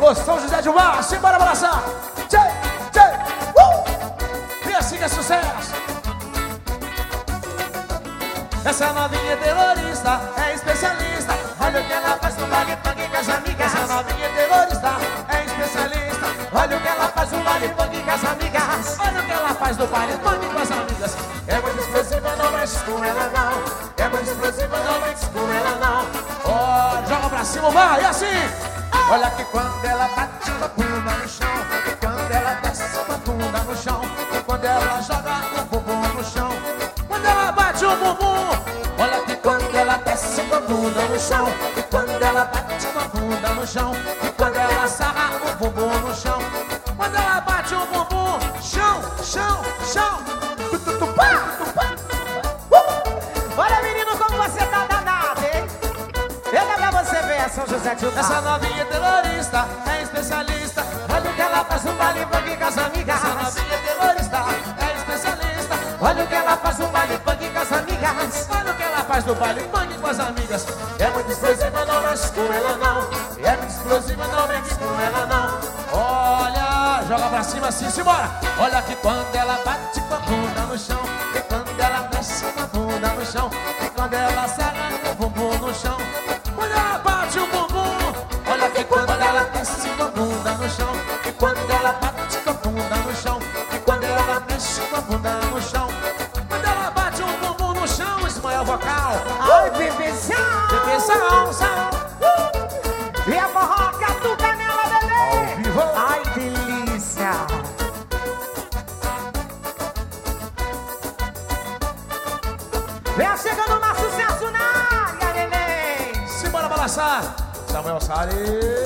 Alô, São José de Mar, simbora balançar. Tchê, tchê, e assim que é sucesso. Essa novinha terrorista é especialista. Olha o que ela faz no baile funk com as amigas. Essa novinha terrorista é especialista. Olha o que ela faz no baile funk com as amigas. Olha o que ela faz no baile funk com as amigas. É muito explosiva, não mexe com ela não. É muito explosiva, não mexe com ela não. Ó, joga pra cima, vai, assim. Olha que quando ela bate a bunda no chão, e quando ela desce a bunda no chão, e quando ela joga o bumbum no chão, quando ela bate o bumbum. Olha que quando ela desce a bunda no chão, e quando ela bate a bunda no chão, e quando ela sarra o bumbum no chão, quando ela bate o bumbum, chão, chão, chão. Olha, menino, como você tá danado, hein? Pega pra você ver, São José de Utah. Essa novinha terrorista é especialista. Olha o que ela faz no baile funk com as amigas. Essa novinha terrorista é especialista. Olha o que ela faz no baile funk com as amigas. Olha o que ela faz no baile funk com as amigas. É muito explosiva, não mexe com ela não. É muito explosiva, não mexe com ela não. Olha, joga pra cima assim, simbora. Olha que quando ela bate com a bunda no chão, e quando ela desce com a bunda no chão, e quando ela sarra o bumbum no chão, quando ela bate o bumbum. Olha que quando ela desce com a bunda no chão, e quando ela bate com a bunda no chão, e quando ela mexe com a bunda no chão, quando ela bate o bumbum no chão, Ismael vocal. Ai, bebezão, Bebezão, são. e a forró catuca nela, bebê. Ao vivo. Ai, delícia. Vem chegando mais sucesso na área, neném. Simbora balançar. Samuel Salles.